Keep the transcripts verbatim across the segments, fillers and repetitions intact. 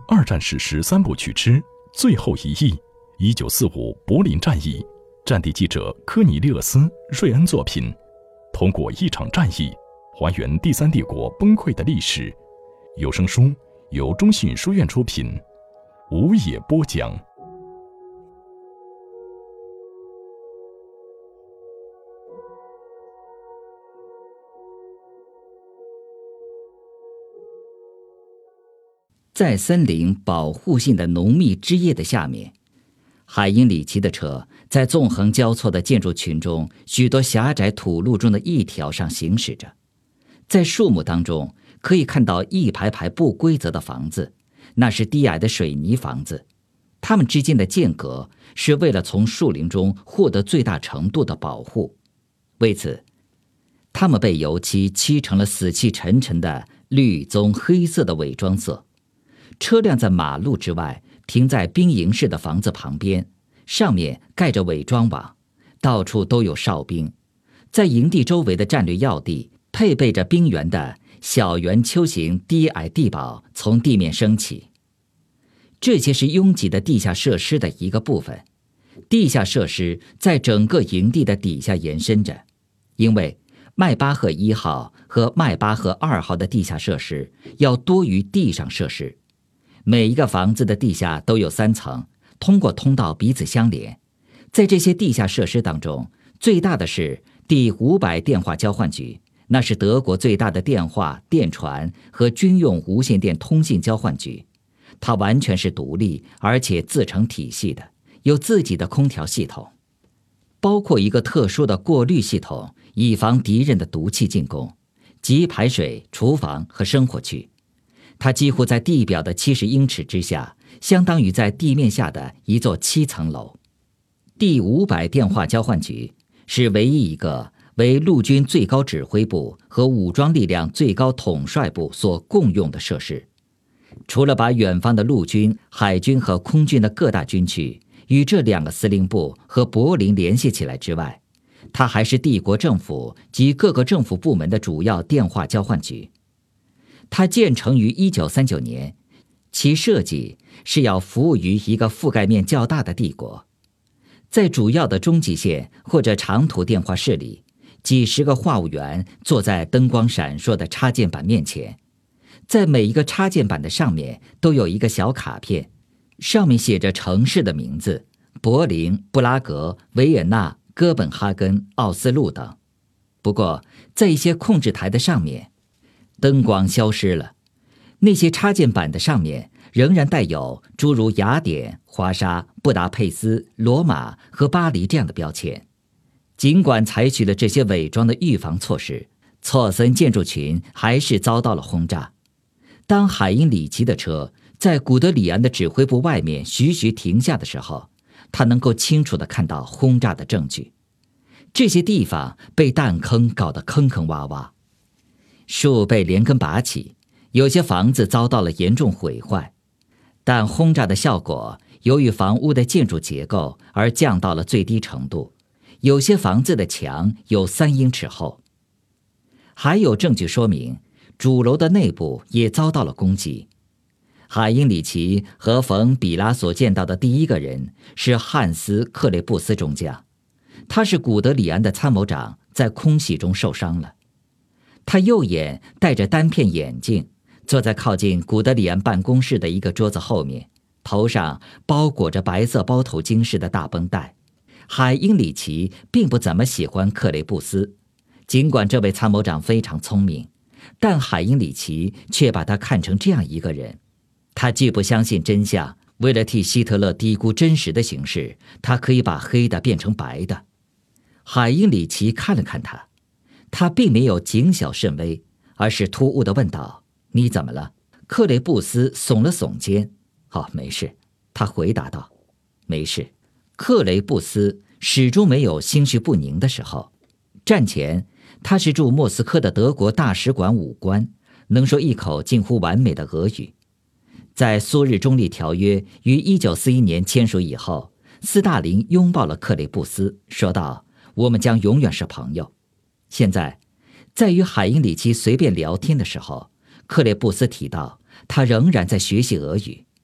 二战史实三部曲之最后一役，一九四五柏林战役，战地记者科尼利厄斯·瑞恩作品，通过一场战役还原第三帝国崩溃的历史。有声书由中信书院出品，吴野播讲。 在森林保护性的浓密枝叶的下面，海因里奇的车在纵横交错的建筑群中许多狭窄土路中的一条上行驶着。在树木当中可以看到一排排不规则的房子，那是低矮的水泥房子，它们之间的间隔是为了从树林中获得最大程度的保护。为此，它们被油漆漆成了死气沉沉的绿棕黑色的伪装色。车辆在马路之外停在兵营式的房子旁边，上面盖着伪装网，到处都有哨兵。在营地周围的战略要地，配备着兵员的小圆丘形低矮地堡从地面升起。这些是拥挤的地下设施的一个部分。地下设施在整个营地的底下延伸着，因为迈巴赫一号和迈巴赫二号的地下设施要多于地上设施。每一个房子的地下都有三层，通过通道彼此相连。在这些地下设施当中，最大的是第五百电话交换局，那是德国最大的电话、电传和军用无线电通信交换局。它完全是独立而且自成体系的，有自己的空调系统，包括一个特殊的过滤系统，以防敌人的毒气进攻，及排水、厨房和生活区。它几乎在地表的七十英尺之下，相当于在地面下的一座七层楼。第五百电话交换局是唯一一个为陆军最高指挥部和武装力量最高统帅部所共用的设施。除了把远方的陆军、海军和空军的各大军区与这两个司令部和柏林联系起来之外，它还是帝国政府及各个政府部门的主要电话交换局。它建成于一九三九年，其设计是要服务于一个覆盖面较大的帝国。在主要的中继线或者长途电话室里，几十个话务员坐在灯光闪烁的插件板面前，在每一个插件板的上面都有一个小卡片，上面写着城市的名字：柏林、布拉格、维也纳、哥本哈根、奥斯陆等。不过，在一些控制台的上面，灯光消失了，那些插件板的上面仍然带有诸如雅典、华沙、布达佩斯、罗马和巴黎这样的标签。尽管采取了这些伪装的预防措施，错森建筑群还是遭到了轰炸。当海因里奇的车在古德里安的指挥部外面徐徐停下的时候，他能够清楚地看到轰炸的证据。这些地方被弹坑搞得坑坑洼洼，树被连根拔起，有些房子遭到了严重毁坏，但轰炸的效果由于房屋的建筑结构而降到了最低程度，有些房子的墙有三英尺厚。还有证据说明主楼的内部也遭到了攻击。海因里奇和冯·比拉所见到的第一个人是汉斯·克雷布斯中将，他是古德里安的参谋长，在空袭中受伤了。他右眼戴着单片眼镜，坐在靠近古德里安办公室的一个桌子后面，头上包裹着白色包头巾式的大绷带。海因里奇并不怎么喜欢克雷布斯，尽管这位参谋长非常聪明，但海因里奇却把他看成这样一个人。他既不相信真相，为了替希特勒低估真实的形势，他可以把黑的变成白的。海因里奇看了看他，他并没有谨小慎微，而是突兀地问道：“你怎么了？”克雷布斯耸了耸肩：“哦，没事。”他回答道：“没事。”克雷布斯始终没有心绪不宁的时候。战前，他是驻莫斯科的德国大使馆武官，能说一口近乎完美的俄语。在苏日中立条约于一九四一年签署以后，斯大林拥抱了克雷布斯，说道：“我们将永远是朋友。”现在，在与海因里奇随便聊天的时候，克雷布斯提到他仍然在学习俄语。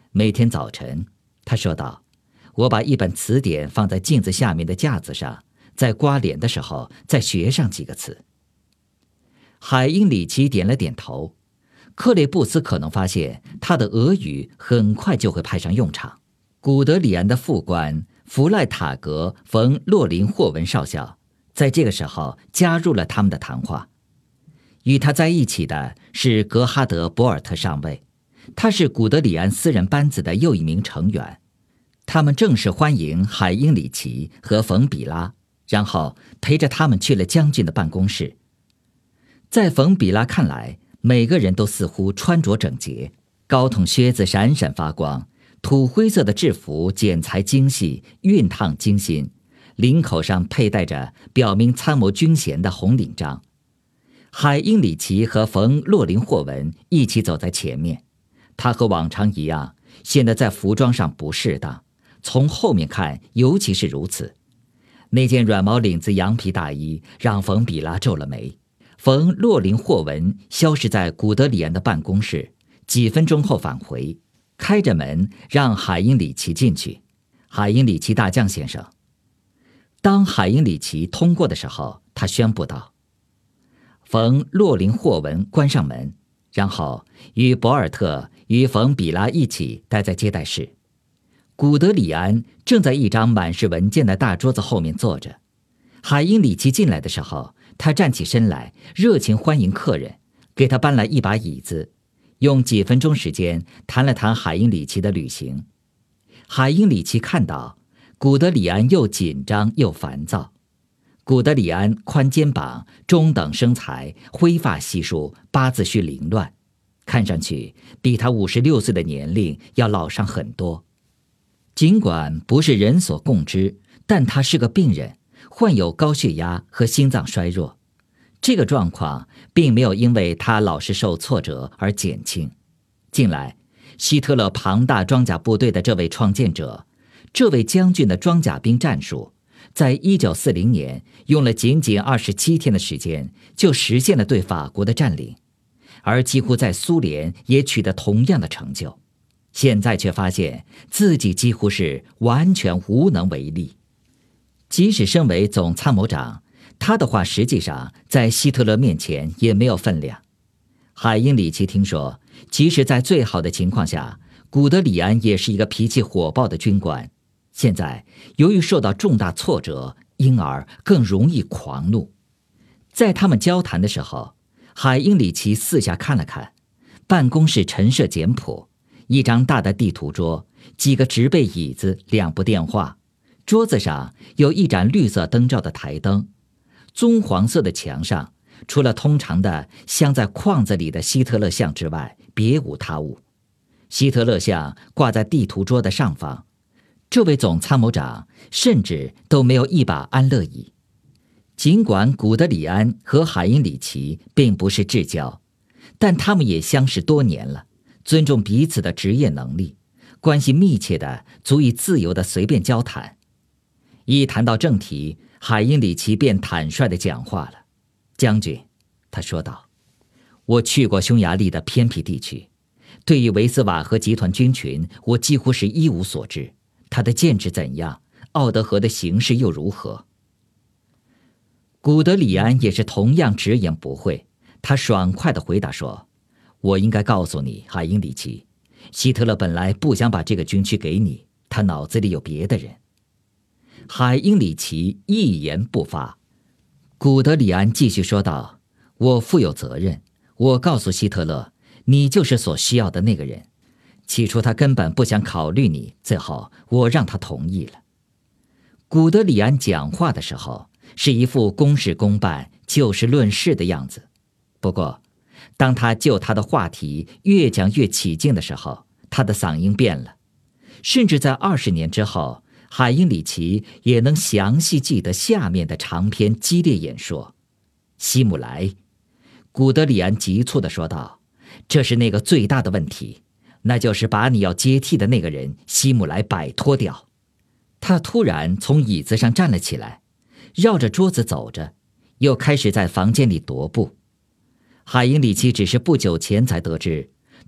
每天早晨，他说道，我把一本词典放在镜子下面的架子上，在刮脸的时候再学上几个词。海因里奇点了点头。克雷布斯可能发现他的俄语很快就会派上用场。古德里安的副官弗赖塔格·冯·洛林霍文少校在这个时候加入了他们的谈话。与他在一起的是格哈德·博尔特上尉，他是古德里安私人班子的又一名成员。他们正式欢迎海因里奇和冯比拉，然后陪着他们去了将军的办公室。在冯比拉看来，每个人都似乎穿着整洁，高筒靴子闪闪发光，土灰色的制服剪裁精细，熨烫精心，领口上佩戴着表明参谋军衔的红领章。海因里奇和冯·洛林霍文一起走在前面，他和往常一样，显得在服装上不适当，从后面看尤其是如此。那件软毛领子羊皮大衣让冯比拉皱了眉。冯·洛林霍文消失在古德里安的办公室，几分钟后返回，开着门让海因里奇进去。海因里奇大将先生。当海因里奇通过的时候，他宣布道。冯·洛林霍文关上门，然后与博尔特与冯比拉一起待在接待室。古德里安正在一张满是文件的大桌子后面坐着。海因里奇进来的时候，他站起身来，热情欢迎客人，给他搬来一把椅子，用几分钟时间谈了谈海因里奇的旅行。海因里奇看到古德里安又紧张又烦躁。古德里安宽肩膀，中等身材，灰发稀疏，八字须凌乱，看上去比他五十六岁的年龄要老上很多。尽管不是人所共知，但他是个病人，患有高血压和心脏衰弱。这个状况并没有因为他老是受挫折而减轻。近来，希特勒庞大装甲部队的这位创建者，这位将军的装甲兵战术，在一九四零年用了仅仅二十七天的时间，就实现了对法国的占领，而几乎在苏联也取得同样的成就。现在却发现自己几乎是完全无能为力。即使身为总参谋长，他的话实际上在希特勒面前也没有分量。海因里奇听说，即使在最好的情况下，古德里安也是一个脾气火爆的军官，现在由于受到重大挫折，因而更容易狂怒。在他们交谈的时候，海因里奇四下看了看，办公室陈设简朴，一张大的地图桌，几个直背椅子，两部电话，桌子上有一盏绿色灯罩的台灯，棕黄色的墙上除了通常的镶在框子里的希特勒像之外，别无他物。希特勒像挂在地图桌的上方，这位总参谋长甚至都没有一把安乐椅。尽管古德里安和海因里奇并不是至交，但他们也相识多年了，尊重彼此的职业能力，关系密切的足以自由的随便交谈。一谈到正题，海因里奇便坦率地讲话了。将军，他说道，我去过匈牙利的偏僻地区，对于维斯瓦河集团军群，我几乎是一无所知。他的建制怎样？奥德河的形势又如何？古德里安也是同样直言不讳，他爽快地回答说，我应该告诉你，海因里奇，希特勒本来不想把这个军区给你，他脑子里有别的人。海因里奇一言不发。古德里安继续说道，我负有责任，我告诉希特勒，你就是所需要的那个人。起初他根本不想考虑你，最后我让他同意了。古德里安讲话的时候是一副公事公办、就事论事的样子，不过当他就他的话题越讲越起劲的时候，他的嗓音变了，甚至在二十年之后，海因里奇也能详细记得下面的长篇激烈演说。希姆莱，古德里安急促地说道，这是那个最大的问题，那就是把你要接替的那个人希姆莱摆脱掉。他突然从椅子上站了起来，绕着桌子走着，又开始在房间里踱步。海因里奇只是不久前才得知，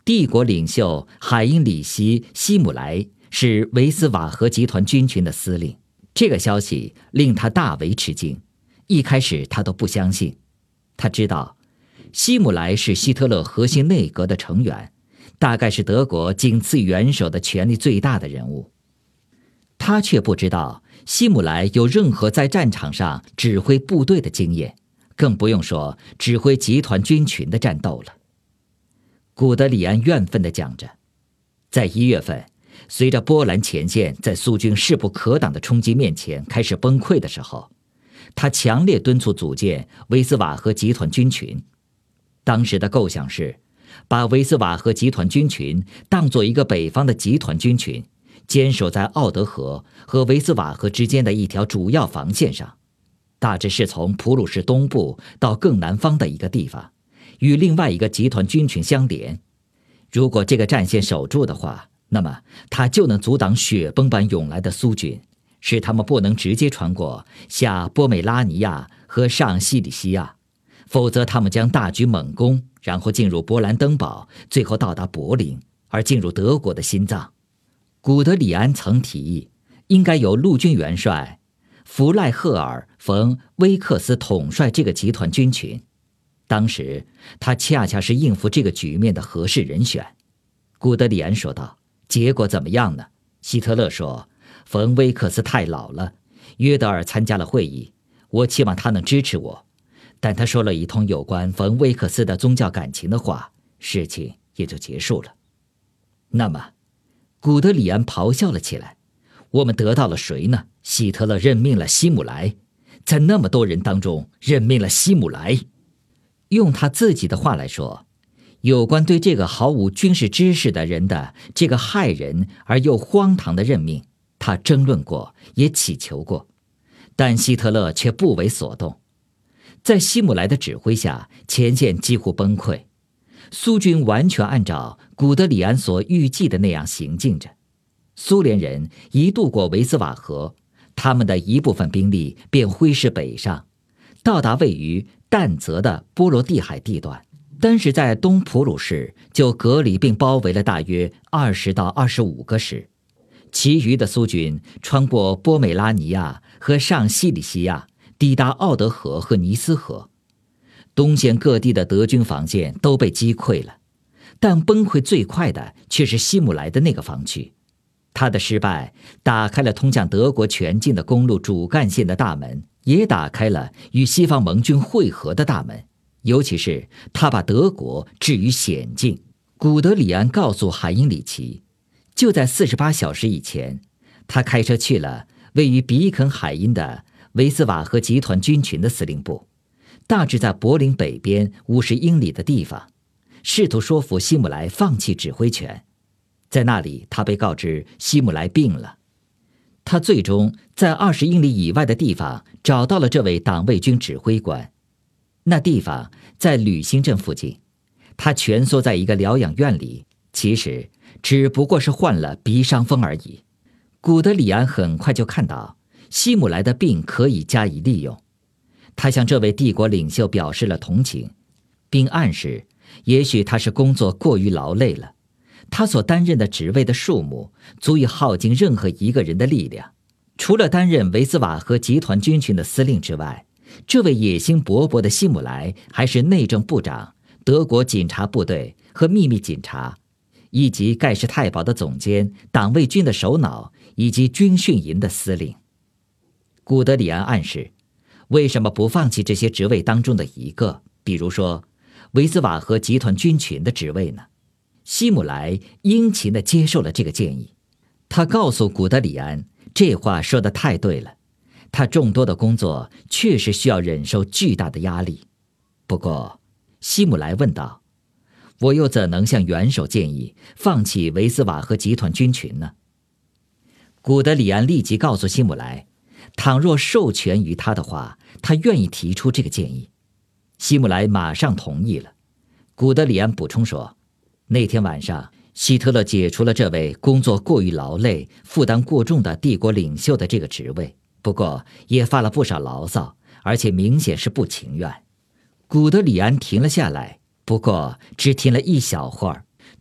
帝国领袖海因里希·希姆莱是维斯瓦河集团军群的司令。这个消息令他大为吃惊，一开始他都不相信。他知道希姆莱是希特勒核心内阁的成员，大概是德国仅次于元首的权力最大的人物。他却不知道希姆莱有任何在战场上指挥部队的经验，更不用说指挥集团军群的战斗了。古德里安怨愤地讲着，在一月份，随着波兰前线在苏军势不可挡的冲击面前开始崩溃的时候，他强烈敦促组建维斯瓦河集团军群。当时的构想是，把维斯瓦河集团军群当作一个北方的集团军群，坚守在奥德河和维斯瓦河之间的一条主要防线上，大致是从普鲁士东部到更南方的一个地方，与另外一个集团军群相连。如果这个战线守住的话，那么他就能阻挡雪崩般涌来的苏军，使他们不能直接穿过下波美拉尼亚和上西里西亚，否则他们将大举猛攻，然后进入波兰登堡，最后到达柏林，而进入德国的心脏。古德里安曾提议，应该由陆军元帅弗赖赫尔·冯·威克斯统帅这个集团军群。当时他恰恰是应付这个局面的合适人选。古德里安说道，结果怎么样呢？希特勒说，冯·威克斯太老了，约德尔参加了会议，我期望他能支持我，但他说了一通有关冯·威克斯的宗教感情的话，事情也就结束了。那么古德里安咆哮了起来，我们得到了谁呢？希特勒任命了希姆莱，在那么多人当中任命了希姆莱。用他自己的话来说，有关对这个毫无军事知识的人的这个骇人而又荒唐的任命，他争论过，也祈求过，但希特勒却不为所动。在希姆莱的指挥下，前线几乎崩溃，苏军完全按照古德里安所预计的那样行进着。苏联人一渡过维斯瓦河，他们的一部分兵力便挥师北上，到达位于但泽的波罗的海地段，但是在东普鲁士就隔离并包围了大约二十到二十五个师。其余的苏军穿过波美拉尼亚和上西里西亚，抵达奥德河和尼斯河。东线各地的德军防线都被击溃了，但崩溃最快的却是希姆莱的那个防区。他的失败打开了通向德国全境的公路主干线的大门，也打开了与西方盟军会合的大门，尤其是他把德国置于险境。古德里安告诉海因里奇，就在四十八小时以前，他开车去了位于比肯海因的维斯瓦河集团军群的司令部，大致在柏林北边五十英里的地方，试图说服希姆莱放弃指挥权。在那里，他被告知希姆莱病了。他最终在二十英里以外的地方找到了这位党卫军指挥官。那地方在吕辛镇附近，他蜷缩在一个疗养院里，其实只不过是患了鼻伤风而已。古德里安很快就看到希姆莱的病可以加以利用，他向这位帝国领袖表示了同情，并暗示也许他是工作过于劳累了，他所担任的职位的数目足以耗尽任何一个人的力量。除了担任维斯瓦河集团军群的司令之外，这位野心勃勃的希姆莱还是内政部长、德国警察部队和秘密警察，以及盖世太保的总监、党卫军的首脑以及军训营的司令。古德里安暗示，为什么不放弃这些职位当中的一个，比如说维斯瓦河集团军群的职位呢？希姆莱殷勤地接受了这个建议。他告诉古德里安，这话说得太对了，他众多的工作确实需要忍受巨大的压力。不过，希姆莱问道，我又怎能向元首建议放弃维斯瓦河集团军群呢？古德里安立即告诉希姆莱，倘若授权于他的话，他愿意提出这个建议。希姆莱马上同意了。古德里安补充说，那天晚上希特勒解除了这位工作过于劳累、负担过重的帝国领袖的这个职位，不过也发了不少牢骚，而且明显是不情愿。古德里安停了下来，不过只停了一小会儿，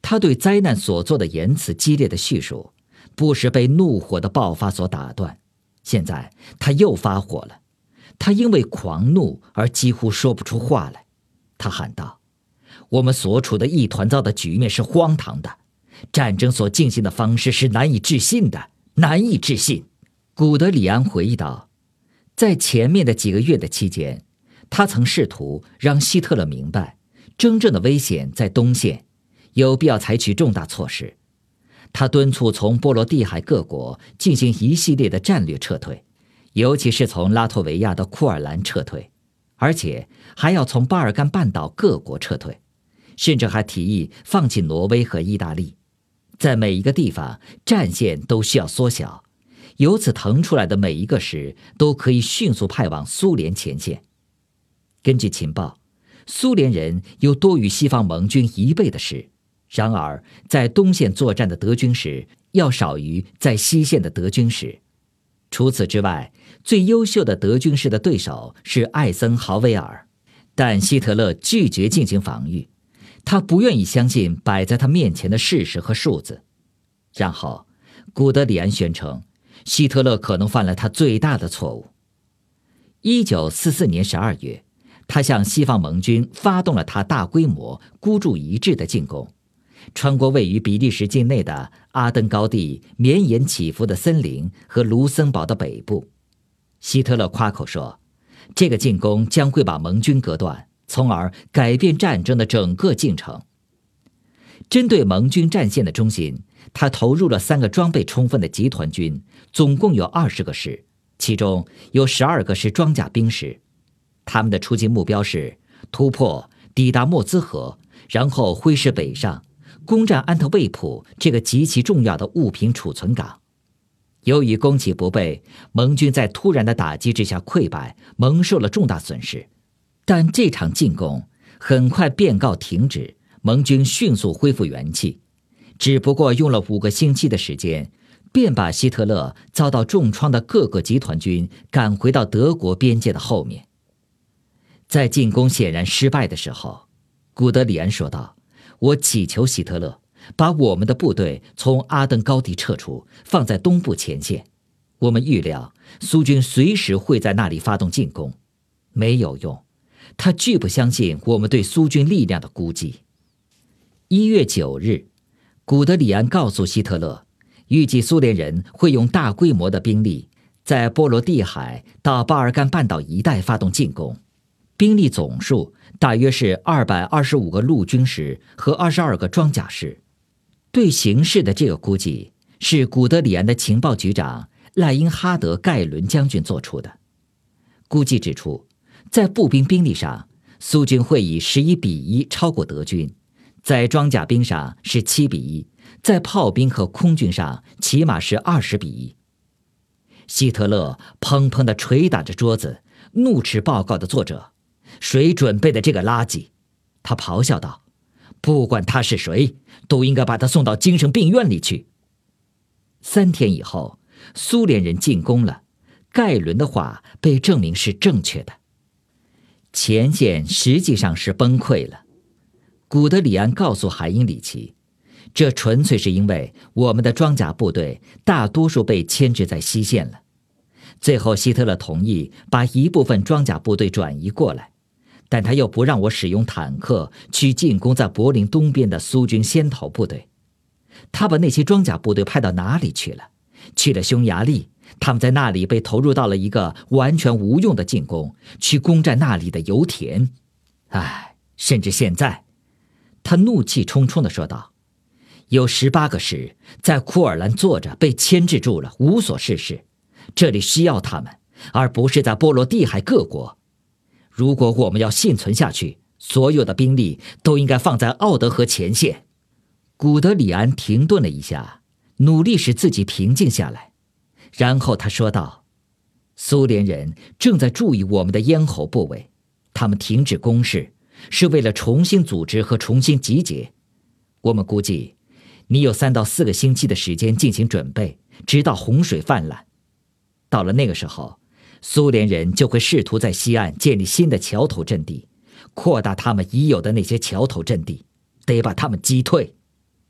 他对灾难所做的言辞激烈的叙述，不时被怒火的爆发所打断。现在他又发火了，他因为狂怒而几乎说不出话来。他喊道：我们所处的一团糟的局面是荒唐的，战争所进行的方式是难以置信的，难以置信。古德里安回忆道，在前面的几个月的期间，他曾试图让希特勒明白，真正的危险在东线，有必要采取重大措施。他敦促从波罗的海各国进行一系列的战略撤退，尤其是从拉脱维亚到库尔兰撤退，而且还要从巴尔干半岛各国撤退，甚至还提议放弃挪威和意大利。在每一个地方，战线都需要缩小，由此腾出来的每一个师都可以迅速派往苏联前线。根据情报，苏联人有多于西方盟军一倍的师，然而在东线作战的德军师要少于在西线的德军师。除此之外，最优秀的德军师的对手是艾森豪威尔，但希特勒拒绝进行防御，他不愿意相信摆在他面前的事实和数字。然后古德里安宣称，希特勒可能犯了他最大的错误。一九四四年十二月，他向西方盟军发动了他大规模孤注一掷的进攻，穿过位于比利时境内的阿登高地绵延起伏的森林和卢森堡的北部。希特勒夸口说，这个进攻将会把盟军隔断，从而改变战争的整个进程。针对盟军战线的中心，他投入了三个装备充分的集团军，总共有二十个师，其中有十二个是装甲兵师。他们的出击目标是突破抵达莫兹河，然后挥师北上，攻占安特卫普这个极其重要的物品储存港。由于攻其不备，盟军在突然的打击之下溃败，蒙受了重大损失。但这场进攻很快便告停止，盟军迅速恢复元气，只不过用了五个星期的时间，便把希特勒遭到重创的各个集团军赶回到德国边界的后面。在进攻显然失败的时候，古德里安说道，我祈求希特勒把我们的部队从阿登高地撤出，放在东部前线。我们预料苏军随时会在那里发动进攻。没有用，他拒不相信我们对苏军力量的估计。一月九日，古德里安告诉希特勒，预计苏联人会用大规模的兵力在波罗的海到巴尔干半岛一带发动进攻，兵力总数大约是二百二十五个陆军师和二十二个装甲师。对形势的这个估计是古德里安的情报局长赖因哈德·盖伦将军做出的。估计指出，在步兵兵力上，苏军会以十一比一超过德军，在装甲兵上是七比一，在炮兵和空军上起码是二十比一。希特勒砰砰地捶打着桌子，怒斥报告的作者，谁准备的这个垃圾？他咆哮道，不管他是谁，都应该把他送到精神病院里去。三天以后，苏联人进攻了，盖伦的话被证明是正确的。前线实际上是崩溃了。古德里安告诉海因里奇，这纯粹是因为我们的装甲部队大多数被牵制在西线了。最后希特勒同意把一部分装甲部队转移过来，但他又不让我使用坦克去进攻在柏林东边的苏军先头部队。他把那些装甲部队派到哪里去了？去了匈牙利，他们在那里被投入到了一个完全无用的进攻，去攻占那里的油田。唉，甚至现在，他怒气冲冲地说道，有十八个师在库尔兰坐着，被牵制住了，无所事事。这里需要他们，而不是在波罗的海各国。如果我们要幸存下去，所有的兵力都应该放在奥德河前线。古德里安停顿了一下，努力使自己平静下来，然后他说道，苏联人正在注意我们的咽喉部位，他们停止攻势是为了重新组织和重新集结。我们估计你有三到四个星期的时间进行准备，直到洪水泛滥。到了那个时候，苏联人就会试图在西岸建立新的桥头阵地，扩大他们已有的那些桥头阵地，得把他们击退。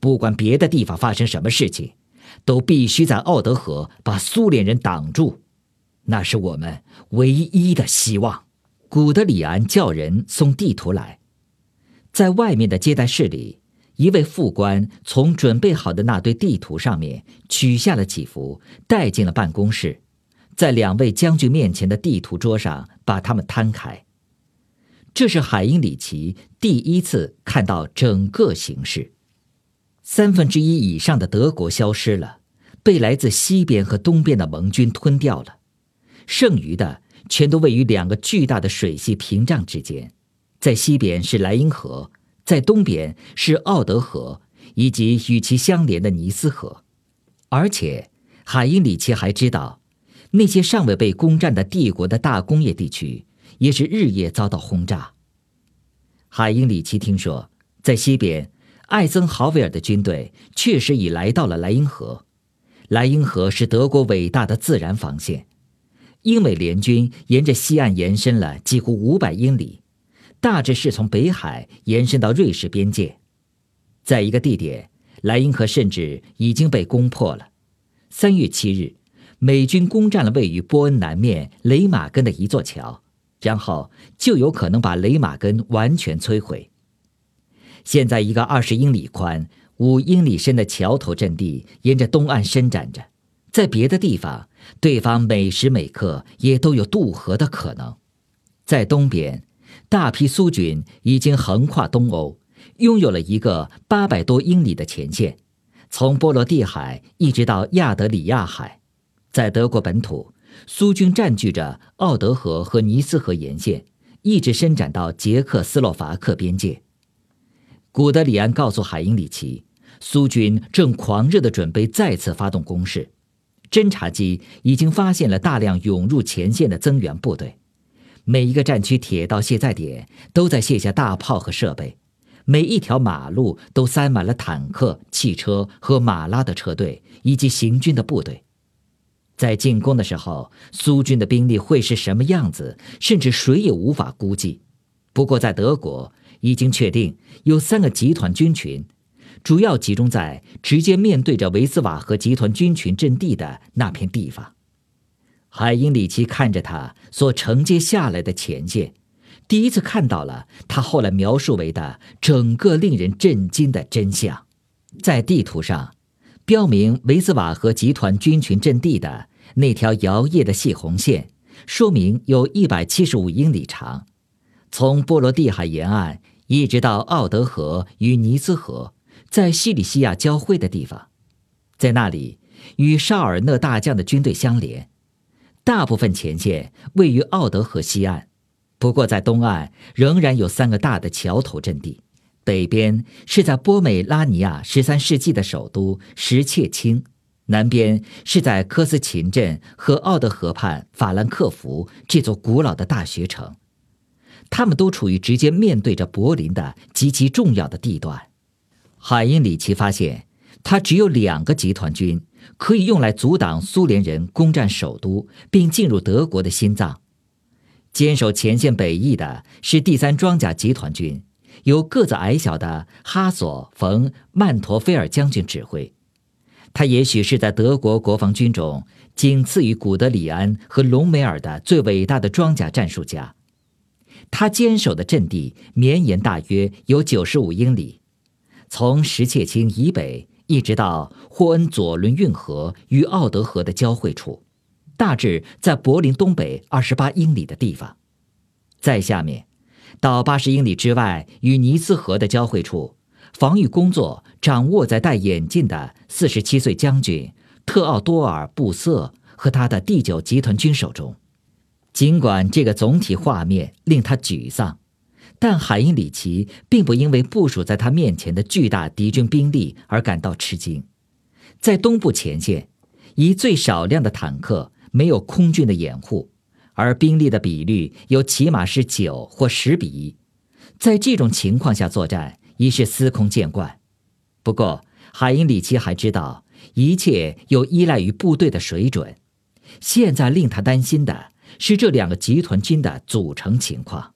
不管别的地方发生什么事情，都必须在奥德河把苏联人挡住，那是我们唯一的希望。古德里安叫人送地图来，在外面的接待室里，一位副官从准备好的那堆地图上面取下了几幅，带进了办公室，在两位将军面前的地图桌上把它们摊开。这是海因里奇第一次看到整个形势。三分之一以上的德国消失了，被来自西边和东边的盟军吞掉了，剩余的全都位于两个巨大的水系屏障之间，在西边是莱茵河，在东边是奥德河以及与其相连的尼斯河。而且海因里奇还知道，那些尚未被攻占的帝国的大工业地区也是日夜遭到轰炸。海因里奇听说，在西边艾森豪威尔的军队确实已来到了莱茵河，莱茵河是德国伟大的自然防线。英美联军沿着西岸延伸了几乎五百英里，大致是从北海延伸到瑞士边界。在一个地点，莱茵河甚至已经被攻破了。三月七日，美军攻占了位于波恩南面雷马根的一座桥，然后就有可能把雷马根完全摧毁。现在一个二十英里宽、五英里深的桥头阵地沿着东岸伸展着，在别的地方，对方每时每刻也都有渡河的可能。在东边，大批苏军已经横跨东欧，拥有了一个八百多英里的前线，从波罗的海一直到亚得里亚海。在德国本土，苏军占据着奥德河和尼斯河沿线，一直伸展到捷克斯洛伐克边界。古德里安告诉海因里奇，苏军正狂热地准备再次发动攻势。侦察机已经发现了大量涌入前线的增援部队，每一个战区铁道卸载点都在卸下大炮和设备，每一条马路都塞满了坦克、汽车和马拉的车队以及行军的部队。在进攻的时候，苏军的兵力会是什么样子，甚至谁也无法估计。不过在德国已经确定有三个集团军群，主要集中在直接面对着维斯瓦河集团军群阵地的那片地方。海因里奇看着他所承接下来的前线，第一次看到了他后来描述为的整个令人震惊的真相。在地图上，标明维斯瓦河集团军群阵地的那条摇曳的细红线，说明有一百七十五英里长，从波罗的海沿岸一直到奥德河与尼斯河在西里西亚交汇的地方，在那里与沙尔讷大将的军队相连。大部分前线位于奥德河西岸，不过在东岸仍然有三个大的桥头阵地。北边是在波美拉尼亚十三世纪的首都什切清，南边是在科斯琴镇和奥德河畔法兰克福这座古老的大学城。他们都处于直接面对着柏林的极其重要的地段。海因里奇发现，他只有两个集团军可以用来阻挡苏联人攻占首都并进入德国的心脏。坚守前线北翼的是第三装甲集团军，由个子矮小的哈索·冯·曼陀菲尔将军指挥。他也许是在德国国防军中仅次于古德里安和隆美尔的最伟大的装甲战术家。他坚守的阵地绵延大约有九十五英里，从什切清以北一直到霍恩佐伦运河与奥德河的交汇处，大致在柏林东北二十八英里的地方。在下面到八十英里之外与尼斯河的交汇处，防御工作掌握在戴眼镜的四十七岁将军特奥多尔·布瑟和他的第九集团军手中。尽管这个总体画面令他沮丧，但海因里奇并不因为部署在他面前的巨大敌军兵力而感到吃惊。在东部前线，以最少量的坦克，没有空军的掩护，而兵力的比率有起码是九或十比一。在这种情况下作战已是司空见惯。不过海因里奇还知道，一切又依赖于部队的水准。现在令他担心的是这两个集团军的组成情况。